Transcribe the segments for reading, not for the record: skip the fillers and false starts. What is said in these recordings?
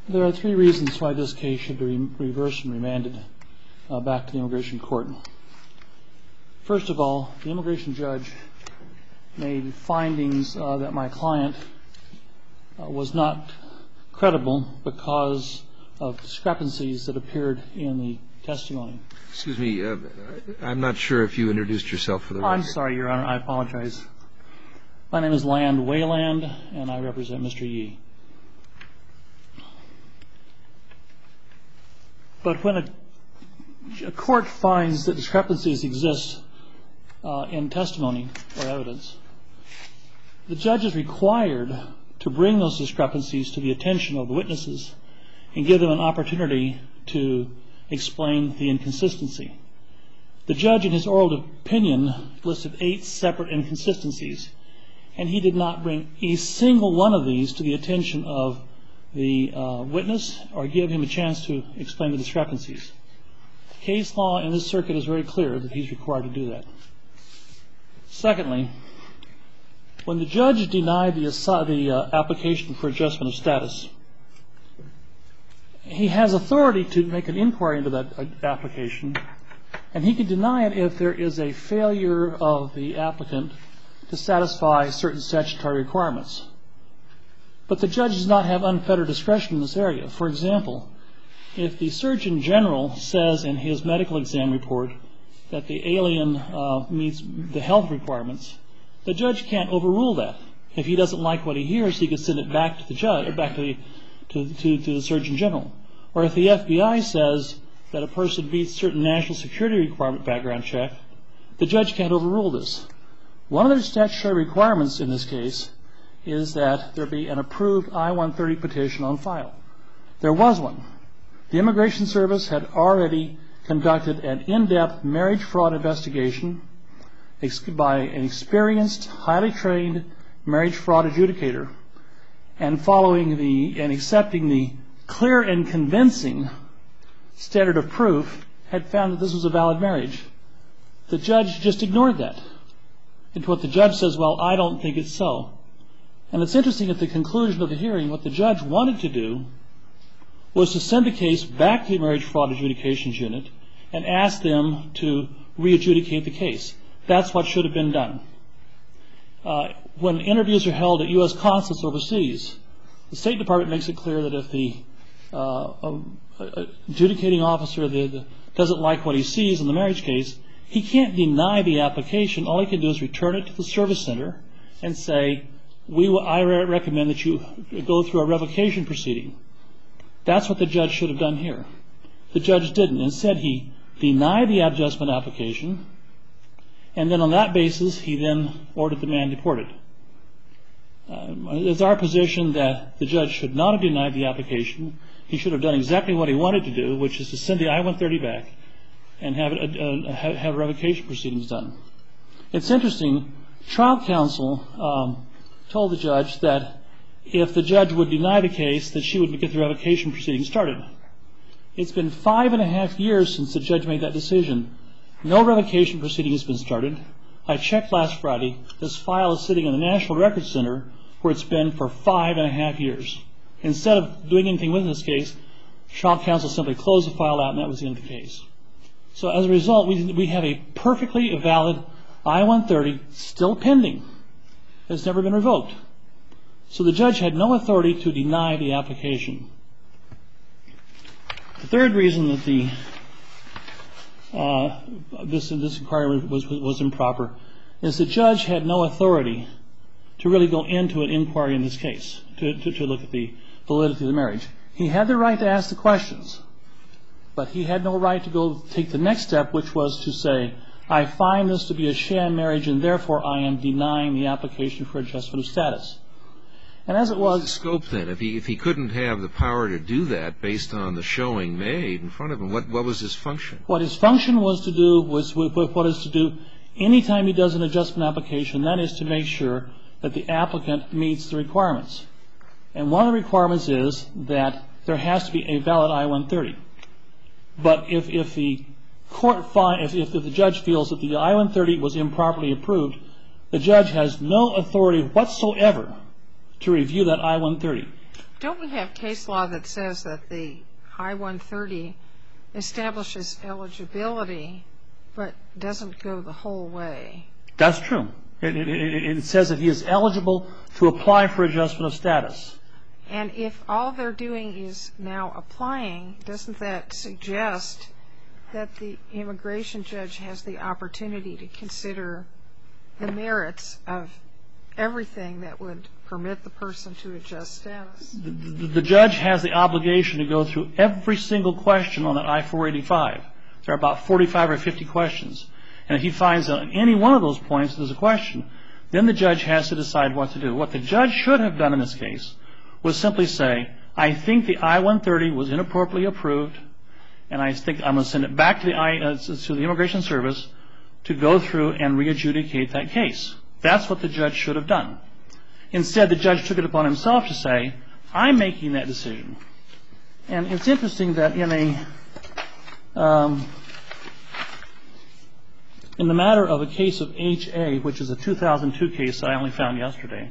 There are three reasons why this case should be reversed and remanded back to the immigration court. First of all, the immigration judge made findings that my client was not credible because of discrepancies that appeared in the testimony. Excuse me, I'm not sure if you introduced yourself for the record. I'm sorry, Your Honor, I apologize. My name is Land Wayland, and I represent Mr. Yee. But when a court finds that discrepancies exist in testimony or evidence, the judge is required to bring those discrepancies to the attention of the witnesses and give them an opportunity to explain the inconsistency. The judge, in his oral opinion, listed 8 separate inconsistencies, and he did not bring a single one of these to the attention of the witness or give him a chance to explain the discrepancies. Case law in this circuit is very clear that he's required to do that. Secondly, when the judge denied the application for adjustment of status, he has authority to make an inquiry into that application, and he can deny it if there is a failure of the applicant to satisfy certain statutory requirements. But the judge does not have unfettered discretion in this area. For example, if the Surgeon General says in his medical exam report that the alien meets the health requirements, the judge can't overrule that. If he doesn't like what he hears, he can send it back to the judge, back to the Surgeon General. Or if the FBI says that a person meets certain national security requirement background check, the judge can't overrule this. One of the statutory requirements in this case is that there be an approved I-130 petition on file. There was one. The Immigration Service had already conducted an in-depth marriage fraud investigation by an experienced, highly trained marriage fraud adjudicator, and accepting the clear and convincing standard of proof, had found that this was a valid marriage. The judge just ignored that. And what the judge says, well, I don't think it's so. And it's interesting, at the conclusion of the hearing, what the judge wanted to do was to send the case back to the Marriage Fraud Adjudications Unit and ask them to re-adjudicate the case. That's what should have been done. When interviews are held at U.S. consulates overseas, the State Department makes it clear that if the adjudicating officer doesn't like what he sees in the marriage case, he can't deny the application. All he can do is return it to the service center and say, I recommend that you go through a revocation proceeding. That's what the judge should have done here. The judge didn't. Instead, he denied the adjustment application, and then on that basis, he then ordered the man deported. It's our position that the judge should not have denied the application. He should have done exactly what he wanted to do, which is to send the I-130 back and have revocation proceedings done. It's interesting, trial counsel told the judge that if the judge would deny the case, that she would get the revocation proceedings started. It's been 5.5 years since the judge made that decision. No revocation proceeding has been started. I checked last Friday. This file is sitting in the National Records Center where it's been for 5.5 years. Instead of doing anything with this case, trial counsel simply closed the file out, and that was the end of the case. So as a result, we have a perfectly valid I-130 still pending. It's never been revoked. So the judge had no authority to deny the application. The third reason that this inquiry was improper is the judge had no authority to really go into an inquiry in this case, to look at the validity of the marriage. He had the right to ask the questions, but he had no right to go take the next step, which was to say, I find this to be a sham marriage, and therefore I am denying the application for adjustment of status. And as it was... What's the scope then? If he couldn't have the power to do that based on the showing made in front of him, what was his function? What his function was to do was what is to do anytime he does an adjustment application, that is to make sure that the applicant meets the requirements. And one of the requirements is that there has to be a valid I-130. But if the judge feels that the I-130 was improperly approved, the judge has no authority whatsoever to review that I-130. Don't we have case law that says that the I-130 establishes eligibility but doesn't go the whole way? That's true. It says that he is eligible to apply for adjustment of status. And if all they're doing is now applying, doesn't that suggest that the immigration judge has the opportunity to consider the merits of everything that would permit the person to adjust status? The judge has the obligation to go through every single question on that I-485. There are about 45 or 50 questions. And if he finds that on any one of those points there's a question, then the judge has to decide what to do. What the judge should have done in this case was simply say, I think the I-130 was inappropriately approved, and I think I'm going to send it back to the Immigration Service to go through and re-adjudicate that case. That's what the judge should have done. Instead, the judge took it upon himself to say, I'm making that decision. And it's interesting that in the matter of a case of H.A., which is a 2002 case that I only found yesterday.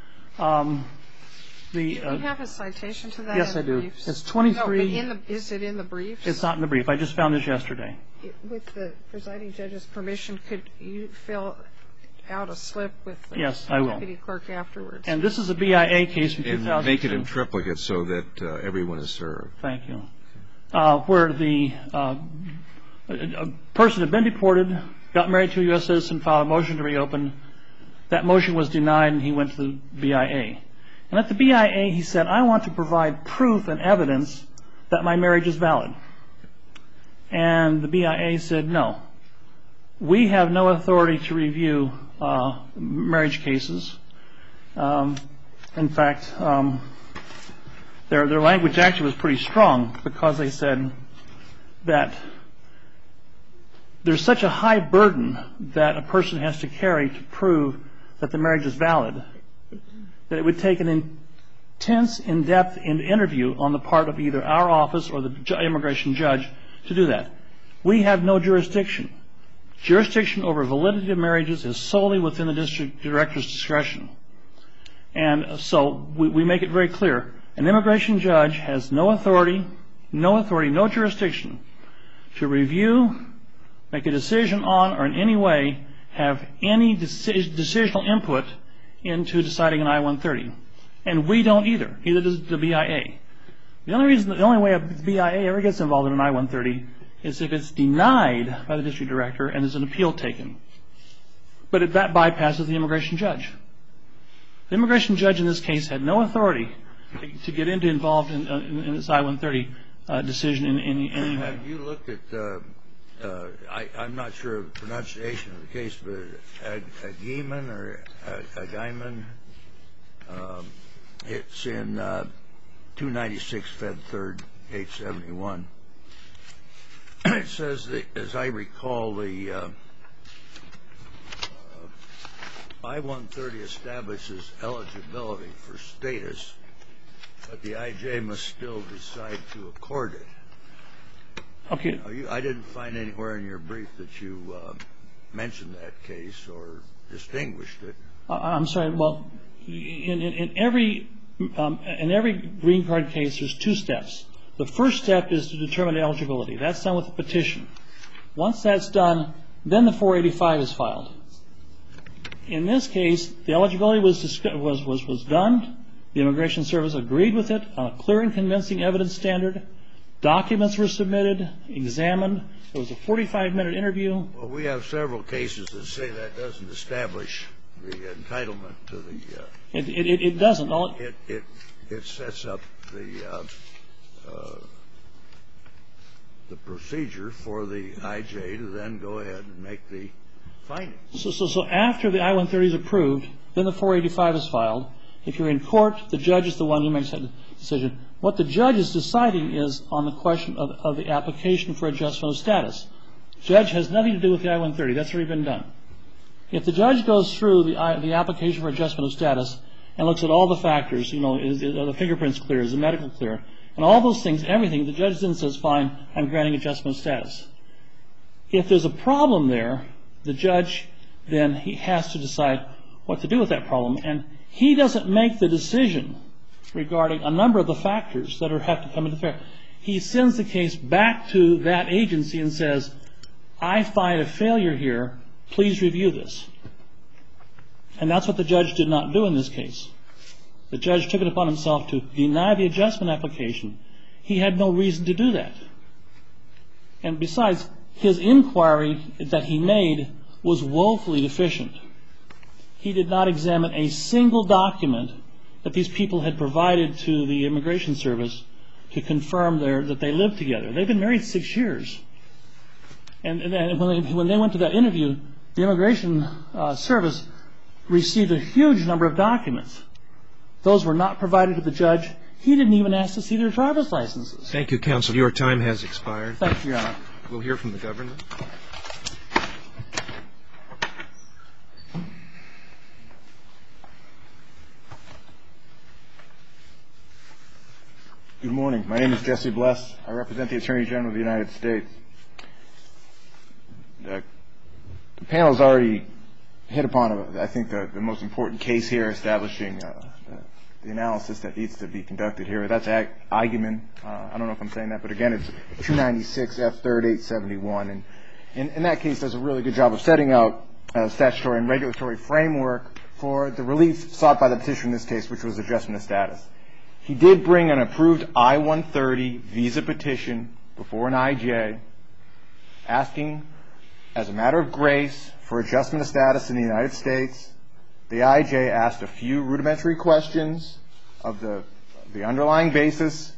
Do you have a citation to that? Yes, I do. It's 23. No, but is it in the briefs? It's not in the brief. I just found this yesterday. With the presiding judge's permission, could you fill out a slip with the deputy clerk afterwards? And this is a BIA case from 2002. And make it in triplicate so that everyone is served. Thank you. Where the person had been deported, got married to a U.S. citizen, filed a motion to reopen. That motion was denied, and he went to the BIA. And at the BIA, he said, I want to provide proof and evidence that my marriage is valid. And the BIA said, no. We have no authority to review marriage cases. In fact, their language actually was pretty strong because they said that there's such a high burden that a person has to carry to prove that the marriage is valid that it would take an intense, in-depth interview on the part of either our office or the immigration judge to do that. We have no jurisdiction. Jurisdiction over validity of marriages is solely within the district director's discretion. And so we make it very clear. An immigration judge has no authority, no jurisdiction to review, make a decision on, or in any way have any decisional input into deciding an I-130. And we don't either. Neither does the BIA. The only way a BIA ever gets involved in an I-130 is if it's denied by the district director and there's an appeal taken. But that bypasses the immigration judge. The immigration judge in this case had no authority to get involved in this I-130 decision in any way. Have you looked at, I'm not sure of the pronunciation of the case, but Agyeman or Agyeman, it's in 296 Fed 3rd, 871. It says that, as I recall, the I-130 establishes eligibility for status, but the IJ must still decide to accord it. Okay. I didn't find anywhere in your brief that you mentioned that case or distinguished it. I'm sorry. Well, in every green card case, there's two steps. The first step is to determine eligibility. That's done with the petition. Once that's done, then the 485 is filed. In this case, the eligibility was done. The Immigration Service agreed with it on a clear and convincing evidence standard. Documents were submitted, examined. There was a 45-minute interview. Well, we have several cases that say that doesn't establish the entitlement to the... It doesn't. It sets up the procedure for the IJ to then go ahead and make the findings. So after the I-130 is approved, then the 485 is filed. If you're in court, the judge is the one who makes that decision. What the judge is deciding is on the question of the application for adjustment of status. The judge has nothing to do with the I-130. That's already been done. If the judge goes through the application for adjustment of status and looks at all the factors, are the fingerprints clear, is the medical clear, and all those things, everything, the judge then says, fine, I'm granting adjustment of status. If there's a problem there, the judge then he has to decide what to do with that problem. And he doesn't make the decision regarding a number of the factors that have to come into effect. He sends the case back to that agency and says, I find a failure here. Please review this. And that's what the judge did not do in this case. The judge took it upon himself to deny the adjustment application. He had no reason to do that. And besides, his inquiry that he made was woefully deficient. He did not examine a single document that these people had provided to the Immigration Service to confirm that they lived together. They've been married 6 years. And when they went to that interview, the Immigration Service received a huge number of documents. Those were not provided to the judge. He didn't even ask to see their driver's licenses. Thank you, counsel. Your time has expired. Thank you, Your Honor. We'll hear from the government. Good morning. My name is Jesse Bless. I represent the Attorney General of the United States. The panel has already hit upon, I think, the most important case here establishing the analysis that needs to be conducted here. That's Eigenmann. I don't know if I'm saying that, but again, it's 296 F. 3rd 871. And in that case, does a really good job of setting out statutory and regulatory framework for the relief sought by the petitioner in this case, which was adjustment of status. He did bring an approved I-130 visa petition before an IJ, asking, as a matter of grace, for adjustment of status in the United States. The IJ asked a few rudimentary questions of the underlying basis,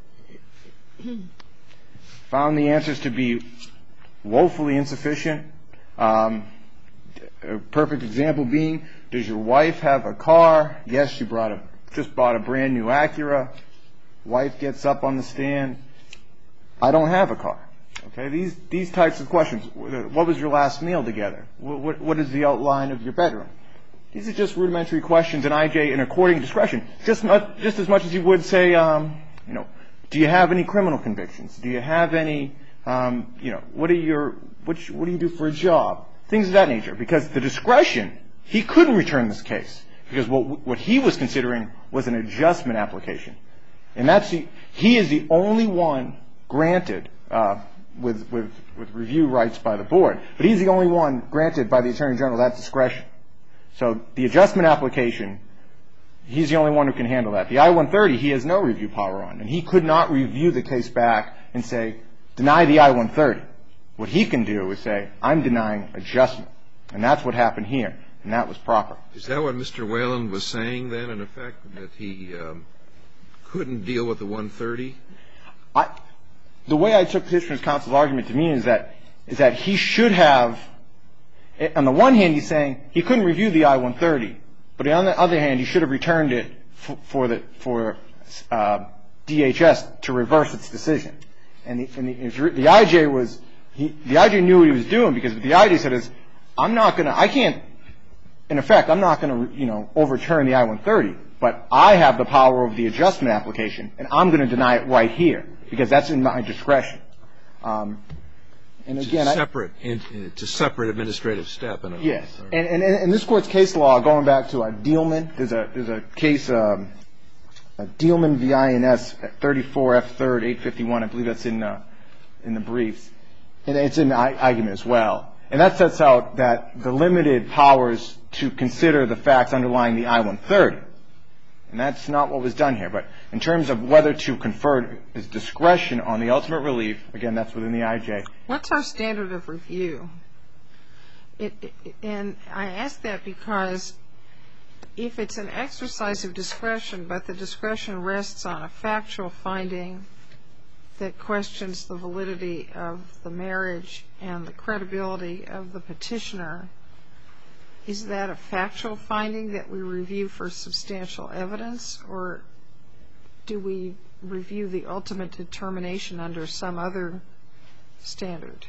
found the answers to be woefully insufficient. A perfect example being, does your wife have a car? Yes, she just bought a brand new Acura. Wife gets up on the stand. I don't have a car. Okay, these types of questions. What was your last meal together? What is the outline of your bedroom? These are just rudimentary questions, and IJ, in according discretion, just as much as you would say, do you have any criminal convictions? Do you have any, what do you do for a job? Things of that nature. Because the discretion, he couldn't return this case. Because what he was considering was an adjustment application. And he is the only one granted with review rights by the board. But he's the only one granted by the Attorney General that discretion. So the adjustment application, he's the only one who can handle that. The I-130, he has no review power on. And he could not review the case back and say, deny the I-130. What he can do is say, I'm denying adjustment. And that's what happened here. And that was proper. Is that what Mr. Whalen was saying then, in effect, that he couldn't deal with the 130? The way I took Petitioner's counsel's argument to me is that he should have, on the one hand, he's saying he couldn't review the I-130, but on the other hand, he should have returned it for DHS to reverse its decision. And the IJ knew what he was doing, because what the IJ said is, I'm not going to overturn the I-130, but I have the power of the adjustment application, and I'm going to deny it right here, because that's in my discretion. And again, it's a separate administrative step. Yes. And in this court's case law, going back to Dielman, there's a case, Dielman v. INS, 34 F. 3rd 851. I believe that's in the briefs. And it's in the argument as well. And that sets out that the limited powers to consider the facts underlying the I-130. And that's not what was done here. But in terms of whether to confer his discretion on the ultimate relief, again, that's within the IJ. What's our standard of review? And I ask that because if it's an exercise of discretion, but the discretion rests on a factual finding that questions the validity of the marriage and the credibility of the petitioner, is that a factual finding that we review for substantial evidence, or do we review the ultimate determination under some other standard?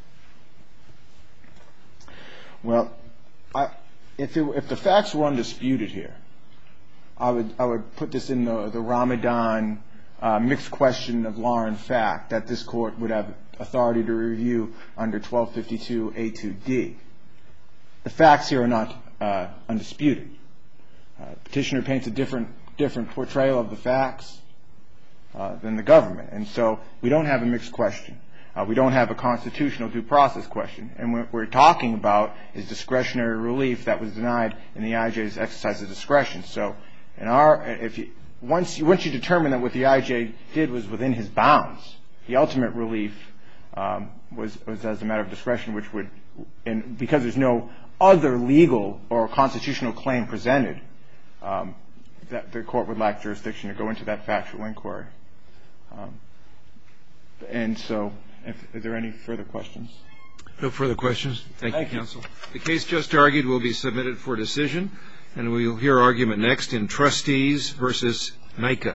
Well, if the facts were undisputed here, I would put this in the Ramadan mixed question of law and fact, that this court would have authority to review under 1252 A2D. The facts here are not undisputed. Petitioner paints a different different portrayal of the facts than the government. And so we don't have a mixed question. We don't have a constitutional due process question. And what we're talking about is discretionary relief that was denied in the IJ's exercise of discretion. So once you determine that what the IJ did was within his bounds, the ultimate relief was as a matter of discretion, which would, and because there's no other legal or constitutional claim presented, that the court would lack jurisdiction to go into that factual inquiry. And so, are there any further questions? No further questions. Thank you, counsel. The case just argued will be submitted for decision, and we will hear argument next in Trustees versus NICA.